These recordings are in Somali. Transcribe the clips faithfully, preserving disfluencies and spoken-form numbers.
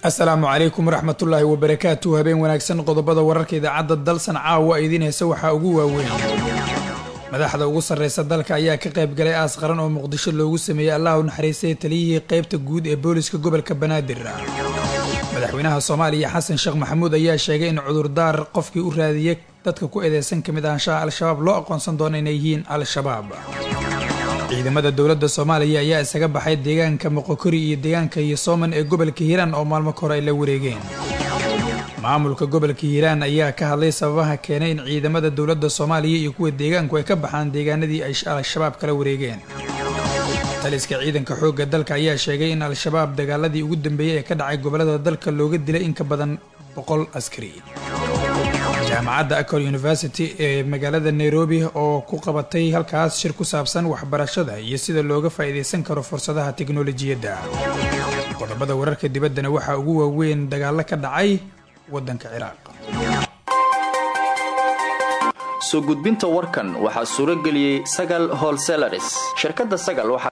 asalaamu calaykum waraxmatullaahi wabarakaatu. habeen wanaagsan. qodobada wararka idaacadda dalsan caawa idiin heesa waxaa ugu waaweyn. madaxda ugu sarreysa dalka ayaa ka qayb galay aas qaran oo muqdisho loogu sameeyey allah u naxariistay taliyihii qaybta guud ee booliska gobolka banaadir. madaxweynaha soomaaliya xasan sheekh maxamuud ayaa sheegay in cudurdaar qofkii u raadiyay dadka ku eedeysan ka mid ahaanshaha al-shabaab loo aqoonsan doono inay yihiin al-shabaab. ciidamada dowladda soomaaliya ayaa isaga baxay deegaanka moqokori iyo deegaanka Yosooman ee gobolka Hiiraan oo maalmo hore ay la wareegeen. maamulka gobolka Hiiraan ayaa ka hadlay sababaha keenay in ciidamada dowladda Soomaaliya iyo kuwa deegaanku ay ka baxaan deegaanadii ay al-shabaab kala wareegeen. taliska ciidanka xoogga dalka ayaa sheegay in al-shabaab dagaaladii ugu dambeeyay ee ka dhacay gobolada dalka looga dilay in ka badan boqol askari. jaamacadda Akron University ee magaalada Nairobi oo ku qabatay halkaas shir ku saabsan waxbarashada iyo sida looga faa'iideysan karo fursadaha tiknoolajiyadda. qodobada wararka dibaddana waxaa ugu waaweyn dagaalo ka dhacay waddanka Ciraaq. soo gudbinta warkan waxaa suura geliyay Sagal Wholesalers. shirkadda Sagal waxa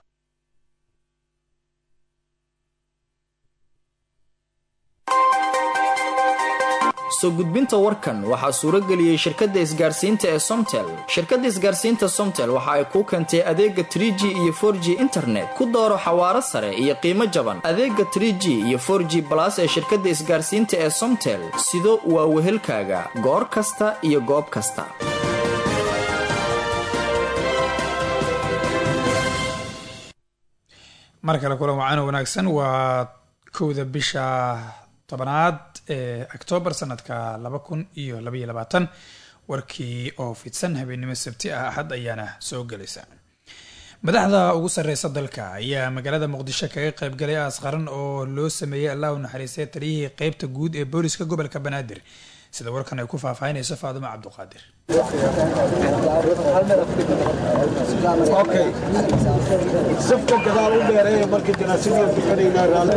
soo gudbinta warkan waxaa suura geliyay shirkadda isgaarsiinta ee Somtel. shirkadda isgaarsiinta Somtel waxa ay ku keentay adeega three G iyo four G internet ku dooro xawaaro sare iyo qiimo jaban. adeega three G iyo four G plus ee shirkadda isgaarsiinta ee Somtel sido waa wehelkaaga goor kasta iyo goob kasta. markale kulan wacan wanaagsan waa kowda bisha tobanaad ee October sanadka laba kun iyo laba iyo labaatan. warkii oo fidsan habeenimo sabti ah axad ayaana soo galaysa. madaxda ugu sarreysa dalka ayaa magaalada muqdisho kaga qayb galay aas qaran oo loo sameeyay allah u naxariistay taliyihii qaybta guud ee booliska gobolka banaadir. sida warkan ay ku faahfaahinayso Faaduma Cabduqaadir. okay safka gadaal u dheereeyay markii janaasada fikirayna raali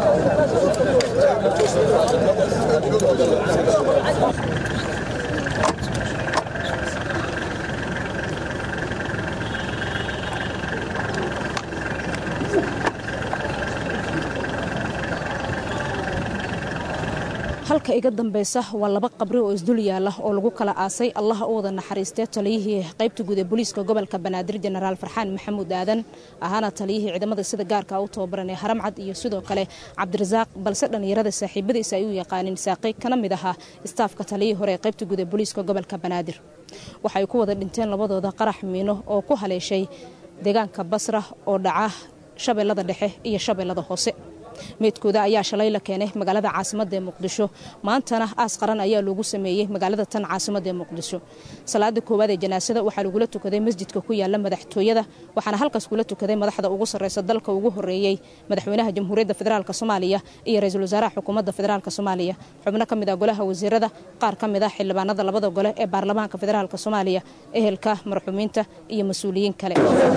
halka iga dambaysa waa laba qabri oo isdul yaala oo lagu kala aasay allah u wada naxariistay taliyihii qaybta guud ee booliska gobolka banaadir jenaraal farxaan maxamuud aadan ahaana taliyihii ciidamada sida gaarka u tababaran ee haramcad iyo sidoo kale cabdirasaaq balse dhalinyarada saaxiibadiisa ay u yaqaaneen saaqay kana mid ahaa istaafka taliyihii hore ee qaybta guud ee booliska gobolka banaadir. waxay ku wada dhinteen labadooda qarax miino oo ku haleeshay deegaanka Basra oo dhaca shabeellada dhexe iyo shabeellada hoose. meedkooda ayaa shalay la keenay magaalada caasimadda ee Muqdisho. maantana aas qaran ayaa loogu sameeyay magaalada tan caasimadda ee Muqdisho. salaada koowaad ee janaasada waxaa lagu la tukaday masjidka ku yaala madaxtooyada waxaana halkaas kula tukaday madaxda ugu sarreysa dalka ugu horeeyay madaxweynaha jamhuuriyadda federaalka Soomaaliya iyo ra'iisul wasaaraha xukuumadda federaalka Soomaaliya. xubno ka mid ah golaha wasiirada, qaar ka mid ah xildhibaanada labada gole ee baarlamaanka federaalka Soomaaliya, ehelka marxuumiinta iyo mas'uuliyiin kale.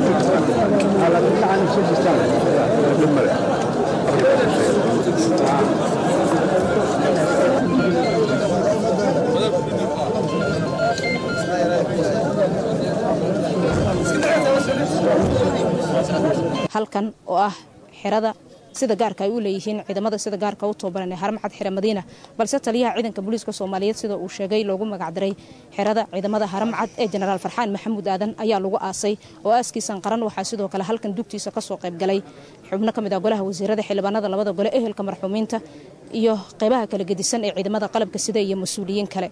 halkan oo ah xirada sida gaarka ay u leeyihiin ciidamada sida gaarka u tababaran ee haramcad xira Madiina, balse taliyaha ciidanka booliska Soomaaliyeed sida uu sheegay loogu magac daray xirada ciidamada haramcad ee jenaraal farxaan maxamuud aadan ayaa lagu aasay oo aaskiisan qaran. waxaa sidoo kale halkan dugtiisa ka soo qayb galay xubno ka mid ah golaha wasiirada, xildhibaanada labada gole, ehelka marxuumiinta iyo qaybaha kala gedisan ee ciidamada qalabka sida iyo mas'uuliyiin kale.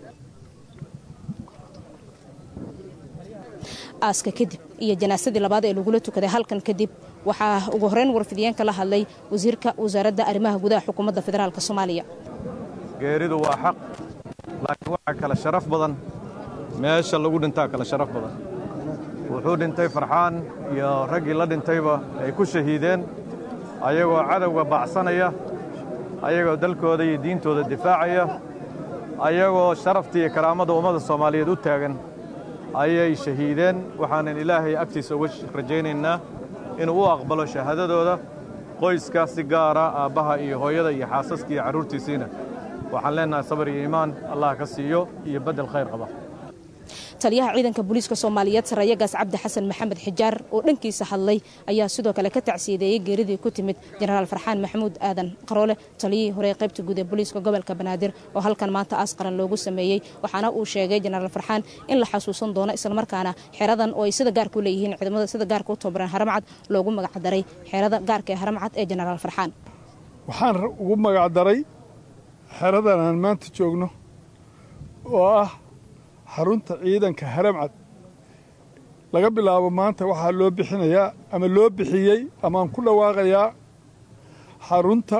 aaska kadib iyo janaasadii labaad ee lagu la tukaday halkan kadib waxaa ugu horeyn warfidiyeenka la hadlay wasiirka wasaaradda arrimaha gudaha xukuumadda federaalka Soomaaliya. geeridu waa xaq laakiin waxa kala sharaf badan meesha lagu dhintaa kala sharaf badan. wuxuu dhintay farxaan iyo raggii la dhintayba ay ku shahiideen ayagoo cadawga baacsanaya, ayagoo dalkooda iyo diintooda difaacaya, ayagoo sharaftii iyo karaamada ummadda Soomaaliyeed u taagan ayay shahiideen. waxaanan ilaahay agtiisa uga rajaynaynaa inuu u aqbalo shahaadadooda. qoyska si gaara aabbaha iyo hooyada iyo xaasaska iyo carruurtiisiina waxaan leenahay sabar iyo iimaan allah ka siiyo iyo bedel khayr qaba. taliyaha ciidanka booliiska Soomaaliyeed Sarayagaas Cabdi Xasan Maxamed Xijaar oo dhankiisa hadlay ayaa sidoo kale ka tacsiideeyay geeridii ku timid Generaal Farxaan Maxamuud Aadan Qaroole taliyihii hore qaybta guud ee booliiska gobolka Banaadir oo halkan maanta aas qaran loogu sameeyay waxaana uu sheegay Generaal Farxaan in la xasuusan doono isla markaana xeradan oo ay sida gaar ku leeyihiin ciidamada sida gaar ku tababaran Haramcad loogu magac daray xerada gaarka ee Haramcad ee Generaal Farxaan waxaan ugu magac daray xeradan aan maanta joogno oo ah xarunta ciidanka Haramcad laga bilaabo maanta waxaa loo bixinayaa ama loo bixiyey ama aan ku dhawaaqayaa xarunta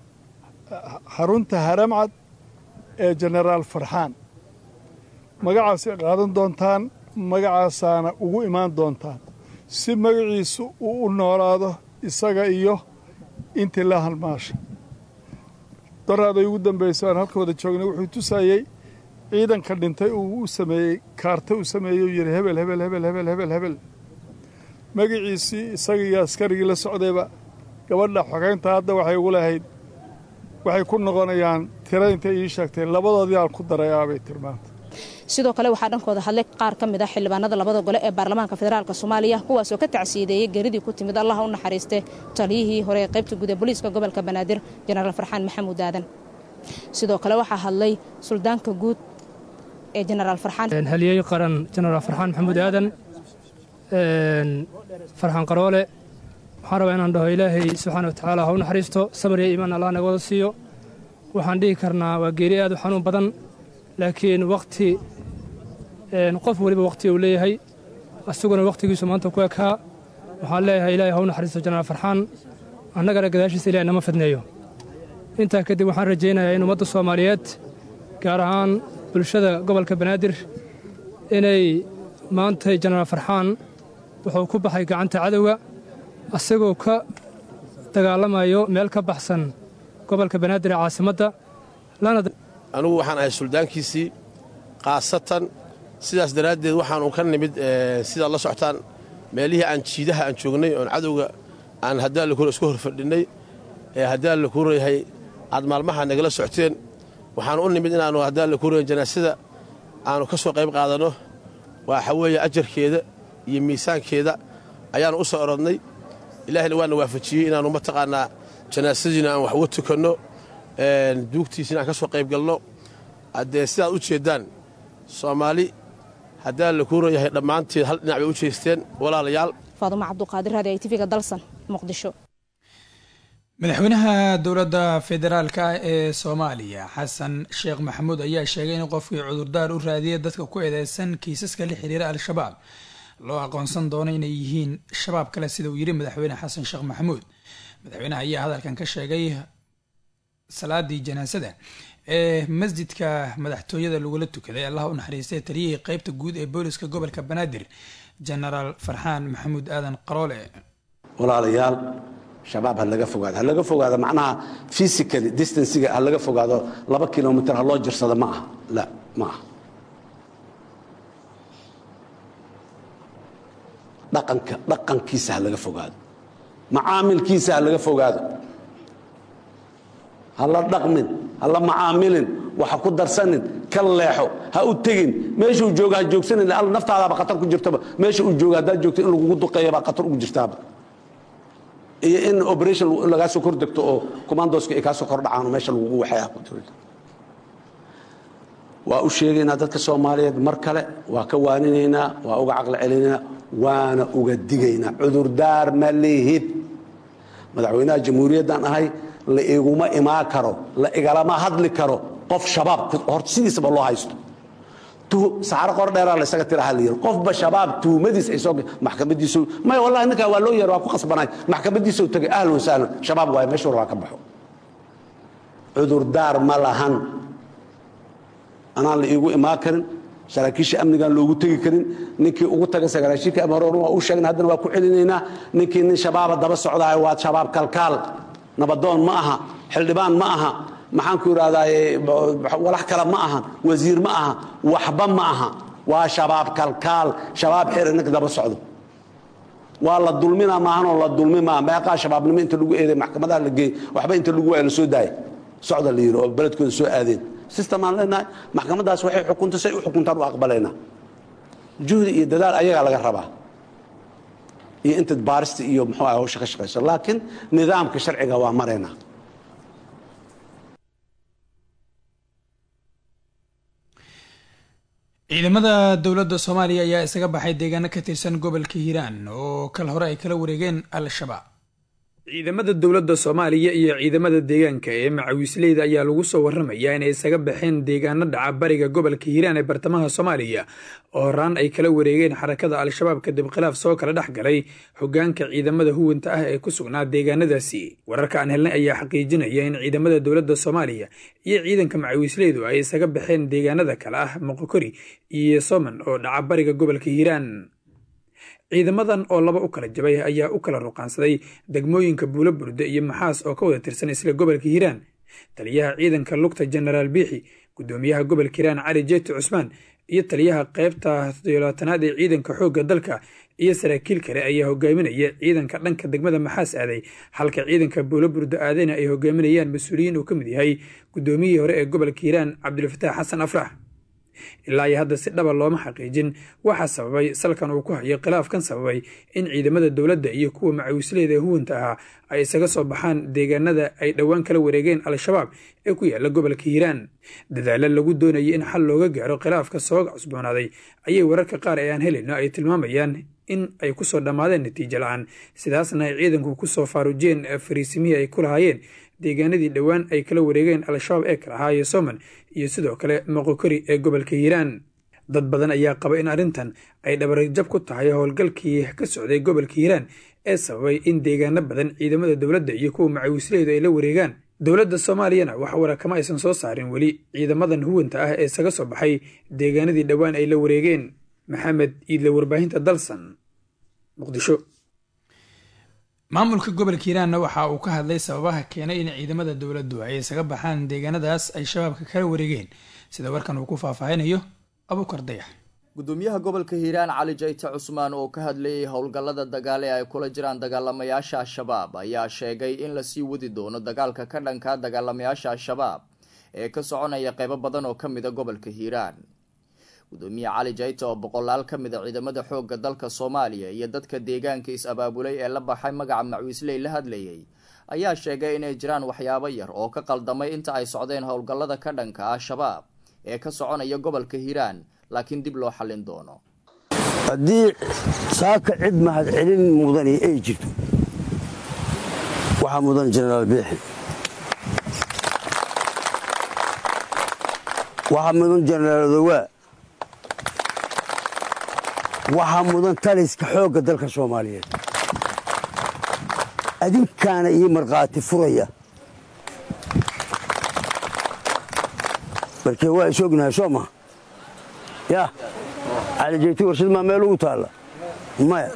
xarunta Haramcad ee Generaal Farxaan magacaas ay qaadan doontaan magacaasaana ugu imaan doontaan si magaciisu uu u noolaado isaga iyo intii la halmaashay daraaday ugu dambayso aan halka wada joognay wuxuu tusayey ciidanka dhintay uu u sameeyey kaarta uu sameeyey uu yidhi hebel hebel hebel hebel hebel hebel magaciisii isaga iyo askarigii la socdayba gabadha xogeynta hadda waxay ugu lahayd waxay ku noqonayaan tira intay ii sheegtay labadoodii aan ku daray aabay tilmaantay sidoo kale waxaa dhankooda hadlay qaar ka mid ah xildhibaanada labada gole ee baarlamaanka federaalka Soomaaliya kuwaas oo ka tacsiideeyay geeridii ku timid Allah u naxariistay taliyihii hore ee qaybta guud ee booliiska gobolka Banaadir Generaal Farxaan Maxamuud Aadan sidoo kale waxaa hadlay suldaanka guud ee Generaal Farxaan haliyay qaran Generaal Farxaan Maxamuud Aadan een Farxaan Qaroole waxaan rabaa inaan dhaho Ilaahay subxaanahu wa ta'aala ha u naxariisto sabir iyo iimaan Allah naga wada siiyo waxaan dhihi karnaa waa geeri aad u xanuun badan laakiin waqti een qof waliba waqti uu leeyahay asaguna waqtigiisu maanta ku ekaa waxaan leeyahay Ilaahay ha u naxariisto Generaal Farxaan annagana gadaashiisa Ilaahay nama fidneeyo intaa kadib waxaan rajaynayaa in ummadda Soomaaliyeed gaar ahaan bulshada gobolka Banaadir inay maanta Generaal Farxaan wuxuu ku baxay gacanta cadawga asagoo ka dagaalamayo meel ka baxsan gobolka Banaadir ee caasimadda lana anugu waxaan ahay suldaankiisii qaasatan sidaas daraaddeed waxaanu ka nimid sidaa la socotaan meelihii aan jiidaha aan joognay oon cadowga aan haddaan la kuro isku horfadhinnay ee haddaan la kuurayahay aad maalmaha nagala socteen waxaanu u nimid inaannu haddaan la kuurayn janaasada aannu ka soo qayb qaadanno waxa weeye ajarkeeda iyo miisaankeeda ayaannu u soo orodnay ilaahina waana waafajiyey inaannu mataqaannaa janaasadiina aan wax uga tukanno duugtiisina aan ka soo qayb galno haddee sidaad u jeeddaan soomaali haddaan la kuuran yahay dhammaanteed hal dhinac bay u jeesteen walaalayaal faadumo cabduqaadir raadi ay tiviga dalsan muqdisho madaxweynaha dowladda federaalka ee Soomaaliya Xasan Sheekh Maxamuud ayaa sheegay in qofkii cudurdaar u raadiyay dadka ku eedeysan kiisaska la xiriira al-shabaab loo aqoonsan doono inay yihiin shabaab kale sida uu yiri madaxweyne Xasan Sheekh Maxamuud madaxweynaha ayaa hadalkan ka sheegay salaadii janaasada ee masjidka madaxtooyada lagula tukaday Allah u naxariistay taliyihii qaybta guud ee booliska gobolka Banaadir Generaal Farxaan Maxamuud Aadan Qaroole walaalayaal shabaab ha laga fogaado ha laga fogaado macnaha physically distancing ha laga fogaado laba kiiloomitir ha loo jirsado ma aha la ma aha dhaqanka dhaqankiisa ha laga fogaado macaamilkiisa ha laga fogaado ha la dhaqmin ha la macaamilin waxa ku darsanin ka leexo ha u tegin meeshuu jooga ha joogsanin alla naftaadaaba khatar ku jirtaba meesha uu jooga haddaad joogto in lagugu duqeeyabaa khatar ugu jirtaaba iyo in operation lagaa soo kor degto oo commandoska ay kaa soo kor dhacaan meesha lagugu waxaya ku jiro waa u sheegaynaa dadka Soomaaliyeed mar kale waa ka waaninaynaa waa uga caqli celinaynaa waana uga digaynaa cudurdaar ma lihid madaxweynaha jamhuuriyaddan ahay la iguma imaan karo la igalama hadli karo qof shabaab horta sidiisaba loo haysto saxaro qor dheeraa la isaga tiraha liir qofba shabaab tuumadiis ay soo maxkamadiisu ma wallahi ninka waa loo yeer waa ku qasbanay maxkamadiisu tagay ahlan sahlan shabaab waa meesha waa ka baxo cudur daar ma lahan ana la igu imaan karin saraakiisha amniga loogu tagi karin ninkii ugu tagay saraakiisha amroon waa u sheegna haddana waa ku celinayna ninkii nin shabaab daba socdaa waa shabaab kalkaal nabadoon ma aha xildhibaan ma aha maxaan ku yiraahdaa walax kala ma aha wasiir ma aha waxba ma aha waa shabaab kalkaal shabaab xiriirka daba socdo waa la dulmina ma ahan oo la dulmima meeqa shabaabnimo inta lagu eeday maxkamadaha la geey waxba inta lagu waa la soo daay socda la yiro oo baladkooda soo aadeen system aan leenahay maxkamadaas waxay xukunto say u xukuntaan u aqbaleena juhdi iyo dadaal ayagaa laga rabaa iyo intaad baarista iyo muxuu ah hawsha ka shaqayso laakiin nidaamka sharciga waa marayna ciidamada dowladda Soomaaliya ayaa isaga baxay deegaano ka tirsan gobolka Hiiraan oo kal hore ay kala wareegeen al-shabaab ciidamada dowladda Soomaaliya iyo ciidamada deegaanka ee macawisleyda ayaa lagu soo waramayaa inay isaga baxeen deegaano dhaca bariga gobolka Hiiraan ee bartamaha Soomaaliya oo horaan ay kala wareegeen xarakada al-shabaab kadib khilaaf soo kala dhaxgalay hoggaanka ciidamada huwanta ah ee ku sugnaa deegaanadaasi wararka aan helnay ayaa xaqiijinaya in ciidamada dowladda Soomaaliya iyo ciidanka macawisleydu ay isaga baxeen deegaanada kale ah Moqokori iyo Sooman oo dhaca bariga gobolka Hiiraan ciidamadan oo laba u kala jabay ayaa u kala ruqaansaday degmooyinka Buulo Burde iyo Maxaas oo ka wada tirsan isla gobolka Hiiraan taliyaha ciidanka lugta General Biixi gudoomiyaha gobolka Hiiraan Cali Jeeti Cusmaan iyo taliyaha qaybta toddobaatanaad ee ciidanka xoogga dalka iyo saraakiil kale ayaa hogaaminaya ciidanka dhanka degmada Maxaas aaday halka ciidanka Buulo Burde aadayna ay hogaaminayaan mas'uuliyiin uu ka mid yahay gudoomiyihii hore ee gobolka Hiiraan Cabdulfataax Xasan Afrax ilaa ay hadda si dhaba looma xaqiijin waxa sababay salkan uu ku hayo khilaafkan sababay in ciidamada dowladda iyo kuwa macawisleyda huwanta ahaa ay isaga soo baxaan deegaanada ay dhowaan kala wareegeen al-shabaab ee ku yaala gobolka Hiiraan dadaalo lagu doonayay in xal looga gaaro khilaafka soo cusboonaaday ayay wararka qaar ee aan helayno ay tilmaamayaan in ay ku soo dhamaadeen natiijo la'aan sidaasna ay ciidanku ku soo faarujeen fariisimihii ay ku lahaayeen deegaanadii dhowaan ay kala wareegeen al-shabaab ee kala ahaa Sooman iyo sidoo kale Moqokori ee gobolka Hiiraan dad badan ayaa qaba in arrintan ay dhabarjab ku tahay howlgalkii ka socday gobolka Hiiraan ee sababay in deegaano badan ciidamada dowladda iyo kuwa macawisleydu ay la wareegaan dowladda Soomaaliyana wax wara kama aysan soo saarin wali ciidamadan huwanta ah ee isaga soo baxay deegaanadii dhowaan ay la wareegeen Maxamed Iidle warbaahinta Dalsan Muqdisho maamulka gobolka Hiiraan waxa uu ka hadlay sababaha keenay in ciidamada dowladdu ay isaga baxaan deegaanadaas ay shabaabka kala wareegeen sida warkan uu ku faahfaahinayo Abuukar Dayax gudoomiyaha gobolka Hiiraan Cali Jeeti Cusmaan oo ka hadlayay howlgallada dagaal ee ay kula jiraan dagaalamayaasha al-shabaab ayaa sheegay in la sii wadi doono dagaalka ka dhanka dagaalamayaasha al-shabaab ee ka soconaya qaybo badan oo kamid ah gobolka Hiiraan gudoomiyaha Cali Jeeti oo boqolaal kamid ah ciidamada xoogga dalka Soomaaliya iyo dadka deegaanka is abaabulay ee la baxay magaca macawisley la hadlayay ayaa sheegay inay jiraan waxyaabo yar oo ka qaldamay inta ay socdeen howlgallada ka dhanka ah al-shabaab ee ka soconaya gobolka Hiiraan laakiin dib loo xalin doono haddii saaka cid mahad celin mudani ay jirto waxaa mudan General Biixi waxaa mudan General Dawa waxaa mudan taliska xoogga dalka Soomaaliyeed adinkaana ii marqaati furaya markii waa isognahay Sooma ya Cali Jeeti warshad ma meel ugu taala maya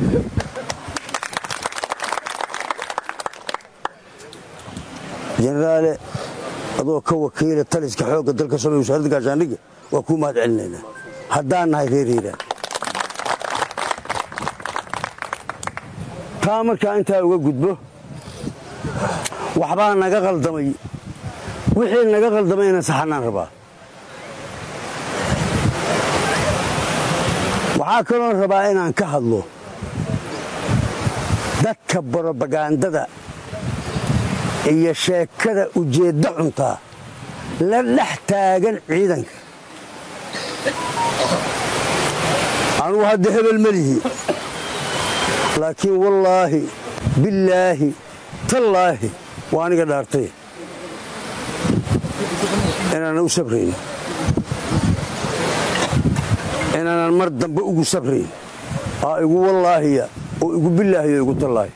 General adoo ka wakiila taliska xoogga dalka Soomaaliyeed wasaaradda gaashaandhigga waa ku mahad celinaynaa haddaan nahay reer Hiiraan taa markaa intaa uga gudbo waxbaa naga qaldamay wixii naga qaldamay inaan saxanaan rabaa waxaa kaloo rabaa inaan ka hadlo dadka brobagandada iyo sheekada ujeedda cuntaa la dhex taagan ciidanka anugu hadda hebel malihi laakiin wallaahi billaahi tallaahi waa aniga dhaartay inaanan u sabrayn inaanan mar dambe ugu sabrayn aa igu wallaahiya oo igu billaahiya oo igu tallaahi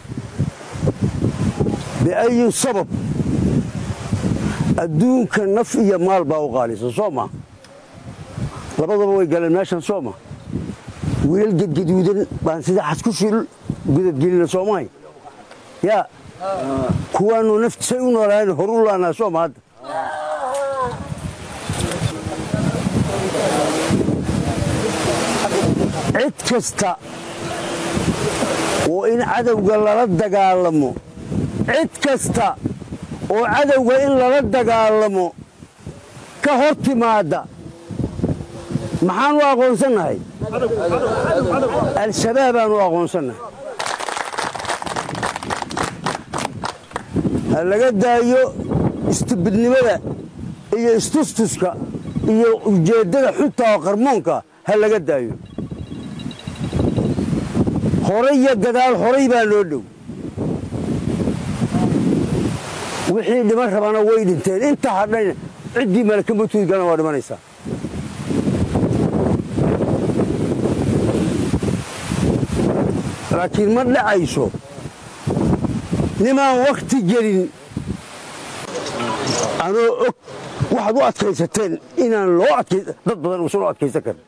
biayi sabab adduunka naf iyo maal baa u qaalisa soo ma labadaba way galeen meeshan soo ma wiil gadgaduudan baan sida xaskushil gudadgelina Soomaay ya kuwaanu naftisay u noolaayeen hor u laanaa Sooma hadda cid kasta oo in cadawga lala dagaalamo cid kasta oo cadawga in lala dagaalamo ka hor timaada maxaan u aqoonsannahay al-shabaabaan u aqoonsannahay ha laga daayo istibidnimada iyo istustuska iyo ujeeddada xunta oo qarmoonka ha laga daayo horay iyo gadaal horay baa loo dhow wixii dhiman rabana way dhinteen inta hadhayna ciddii malaka matuudgana waa dhimanaysaa laakiin ma dhacayso nimaan wakhti gelin anoo og waxaad u adkaysateen inaan loo adkay dad badan uusan u adkaysan karin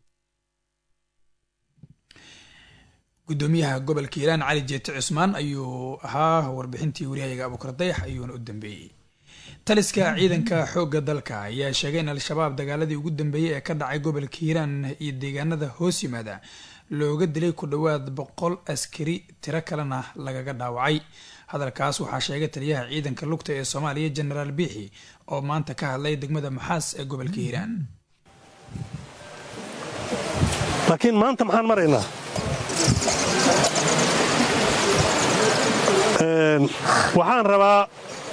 gudoomiyaha gobolka hiiraan cali jeete cusmaan ayuu ahaa warbixintii wariyahayaga abuukar dayax ayuuna u dambeeyey taliska ciidanka xoogga dalka ayaa sheegay in al-shabaab dagaaladii ugu dambeeyey ee ka dhacay gobolka hiiraan iyo deegaanada hoos yimaada looga dilay ku dhowaad boqol askari tiro kalena lagaga dhaawacay hadalkaas waxaa sheegay taliyaha ciidanka lugta ee soomaaliya jenaraal biixi oo maanta ka hadlay degmada maxaas ee gobolka hiiraan laakiin maanta maxaan maraynaa waxaan rabaa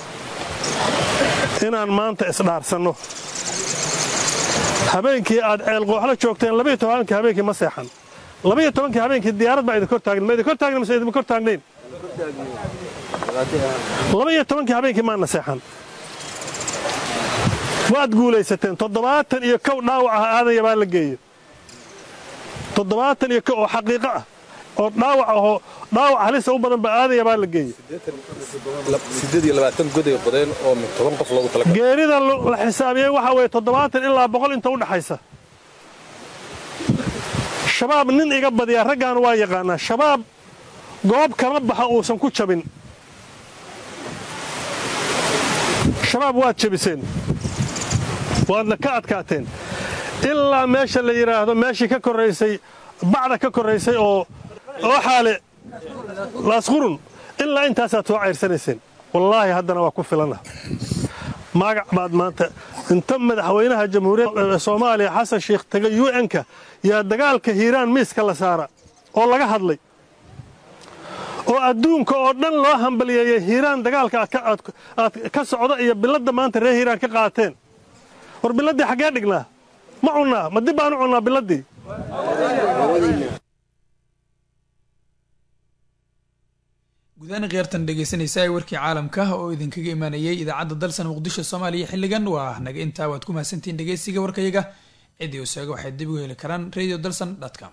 inaan maanta isdhaarsanno habeenkii aad ceelqooxla joogteen labayo tobankii habeenkii ma seexan labayo tobankii habeenkii diyaarad baa idin kor taagn ma idin kor taagna mise idin kor taagnayn labayo tobankii habeenkii maana seexan waad guulaysateen toddobaatan iyo kow dhaawac ah aadanya baa la geeye toddobaatan iyo kow oo xaqiiqo ah oo dhaawac ahoo dhaawac halisa u badan ba aadaya baa la geeye geerida la xisaabiyey waxaa weeye toddobaatan ilaa boqol inta u dhaxaysa shabaab nin iga badiyaa raggaan waa yaqaanaa shabaab goob kama baxa uusan ku jabin shabaab waad jabiseen waadna ka adkaateen ilaa meesha la yidhaahdo meeshii ka korraysay bacda ka korraysay oo oo xaale laasqurun ilaa intaasaad soo cayrsanayseen wallaahi haddana waa ku filana magac baad maanta inta madaxweynaha jamhuuriyadda soomaaliya xasan sheikh taga u n-ka yaa dagaalka hiiraan miiska la saara oo laga hadlay oo adduunka oo dhan loo hambaliyeeyey hiiraan dagaalka aad ka socda iyo biladda maanta reer hiiraan ka qaateen war biladdii xaggee dhignaa ma cunnaa ma dib baanu cunnaa biladdii gudahaan khiyaartan dhegeysanaysa ee warkii caalamka oo idinkaga imaanayay idaacadda dalsan muqdisho soomaaliya xilligan waa naga intaa waad ku mahadsantihiin dhegeysiga warkayaga ciddii usaaga waxay dib ugu heli karaan radio dalsan com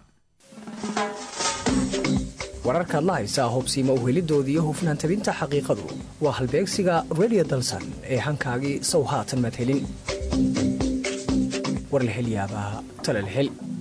wararkaad la haysaa hubsiima uhelidooda iyo hufnaan tabinta xaqiiqadu waa halbeegsiga radio dalsan ee hankaagii sow haatan madhelin war la hel yaabaa tala la hel